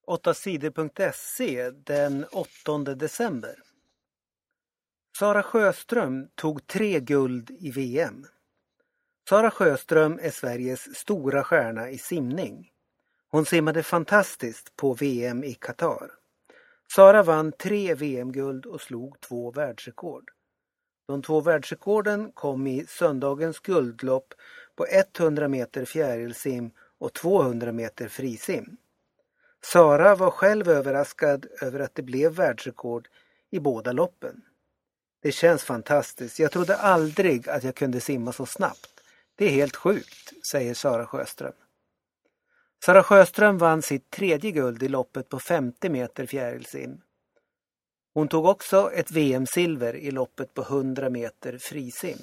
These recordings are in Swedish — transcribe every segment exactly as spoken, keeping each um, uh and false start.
åtta sidor punkt se den åttonde december. Sara Sjöström tog tre guld i V M. Sara Sjöström är Sveriges stora stjärna i simning. Hon simmade fantastiskt på V M i Qatar. Sara vann tre V M-guld och slog två världsrekord. De två världsrekorden kom i söndagens guldlopp på hundra meter fjärilsim och tvåhundra meter frisim. Sara var själv överraskad över att det blev världsrekord i båda loppen. Det känns fantastiskt. Jag trodde aldrig att jag kunde simma så snabbt. Det är helt sjukt, säger Sara Sjöström. Sara Sjöström vann sitt tredje guld i loppet på femtio meter fjärilsim. Hon tog också ett V M-silver i loppet på hundra meter frisim.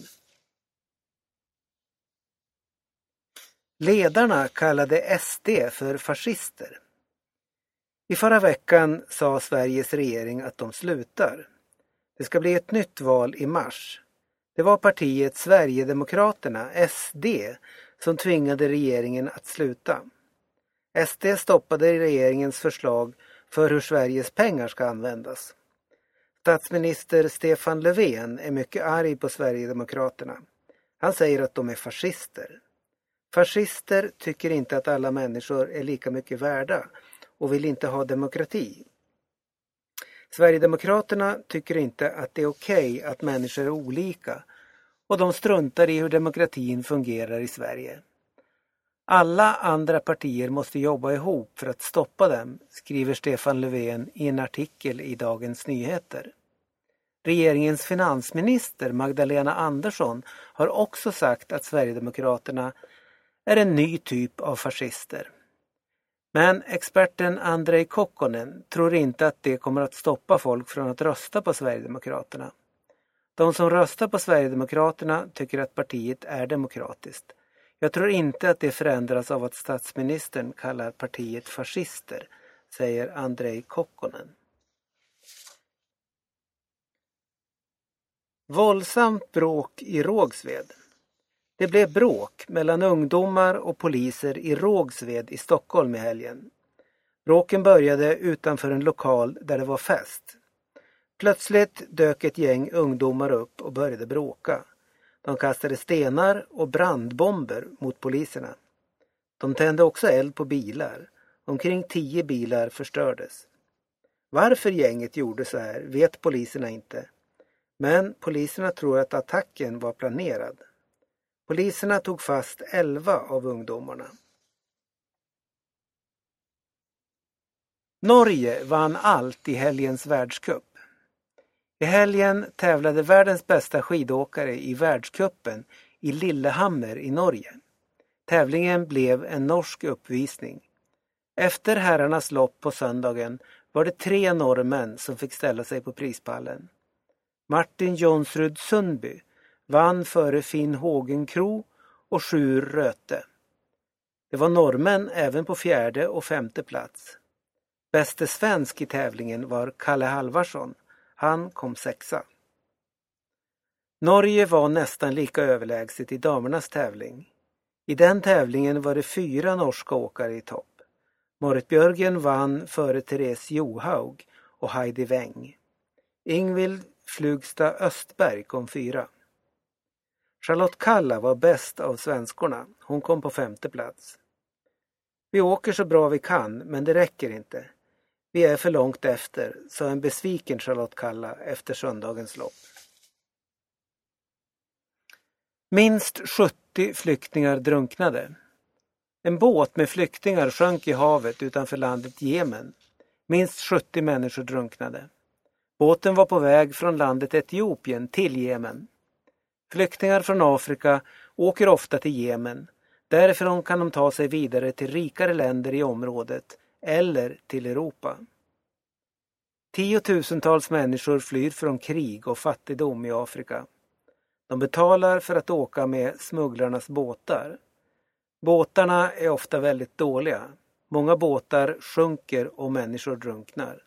Ledarna kallade S D för fascister. I förra veckan sa Sveriges regering att de slutar. Det ska bli ett nytt val i mars. Det var partiet Sverigedemokraterna, S D, som tvingade regeringen att sluta. S D stoppade regeringens förslag för hur Sveriges pengar ska användas. Statsminister Stefan Löfven är mycket arg på Sverigedemokraterna. Han säger att de är fascister. Fascister tycker inte att alla människor är lika mycket värda och vill inte ha demokrati. Sverigedemokraterna tycker inte att det är okej att människor är olika och de struntar i hur demokratin fungerar i Sverige. Alla andra partier måste jobba ihop för att stoppa dem, skriver Stefan Löfven i en artikel i Dagens Nyheter. Regeringens finansminister Magdalena Andersson har också sagt att Sverigedemokraterna är en ny typ av fascister. Men experten Andrei Kokkonen tror inte att det kommer att stoppa folk från att rösta på Sverigedemokraterna. De som röstar på Sverigedemokraterna tycker att partiet är demokratiskt. Jag tror inte att det förändras av att statsministern kallar partiet fascister, säger Andrei Kokkonen. Våldsamt bråk i Rågsved. Det blev bråk mellan ungdomar och poliser i Rågsved i Stockholm i helgen. Bråken började utanför en lokal där det var fest. Plötsligt dök ett gäng ungdomar upp och började bråka. De kastade stenar och brandbomber mot poliserna. De tände också eld på bilar. Omkring tio bilar förstördes. Varför gänget gjorde så här vet poliserna inte. Men poliserna tror att attacken var planerad. Poliserna tog fast elva av ungdomarna. Norge vann allt i helgens världscup. I helgen tävlade världens bästa skidåkare i världscupen i Lillehammer i Norge. Tävlingen blev en norsk uppvisning. Efter herrarnas lopp på söndagen var det tre norrmän som fick ställa sig på prispallen. Martin Jonsrud Sundby vann före Finn Hågenkro och Sjur Röte. Det var norrmän även på fjärde och femte plats. Bäste svensk i tävlingen var Kalle Halvarsson. Han kom sexa. Norge var nästan lika överlägset i damernas tävling. I den tävlingen var det fyra norska åkare i topp. Marit Björgen vann före Therese Johaug och Heidi Weng. Ingvild Flugsta Östberg kom fyra. Charlotte Kalla var bäst av svenskorna. Hon kom på femte plats. Vi åker så bra vi kan, men det räcker inte. Vi är för långt efter, sa en besviken Charlotte Kalla efter söndagens lopp. Minst sjuttio flyktingar drunknade. En båt med flyktingar sjönk i havet utanför landet Jemen. Minst sjuttio människor drunknade. Båten var på väg från landet Etiopien till Jemen. Flyktingar från Afrika åker ofta till Jemen. Därifrån kan de ta sig vidare till rikare länder i området eller till Europa. Tiotusentals människor flyr från krig och fattigdom i Afrika. De betalar för att åka med smugglarnas båtar. Båtarna är ofta väldigt dåliga. Många båtar sjunker och människor drunknar.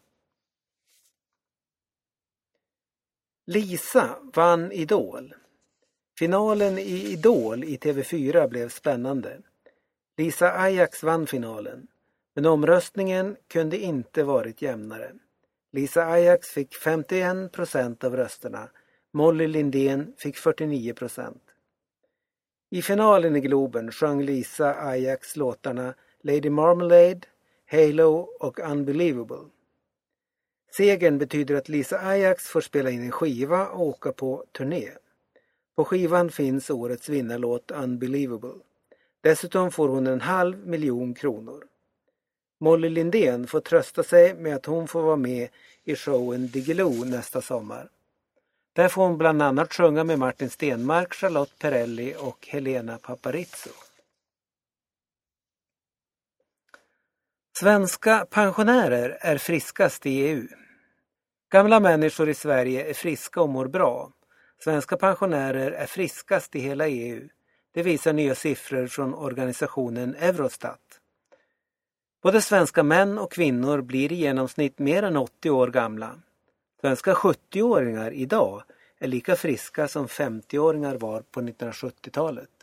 Lisa vann Idol. Finalen i Idol i T V fyra blev spännande. Lisa Ajax vann finalen. Men omröstningen kunde inte varit jämnare. Lisa Ajax fick femtioen procent av rösterna. Molly Lindén fick fyrtionio procent. I finalen i Globen sjöng Lisa Ajax låtarna Lady Marmalade, Halo och Unbelievable. Segern betyder att Lisa Ajax får spela in en skiva och åka på turné. På skivan finns årets vinnarlåt Unbelievable. Dessutom får hon en halv miljon kronor. Molly Lindén får trösta sig med att hon får vara med i showen Diggiloo nästa sommar. Där får hon bland annat sjunga med Martin Stenmark, Charlotte Perrelli och Helena Paparizou. Svenska pensionärer är friskast i E U. Gamla människor i Sverige är friska och mår bra. Svenska pensionärer är friskast i hela E U. Det visar nya siffror från organisationen Eurostat. Både svenska män och kvinnor blir i genomsnitt mer än åttio år gamla. Svenska sjuttioåringar idag är lika friska som femtioåringar var på nittonhundrasjuttiotalet.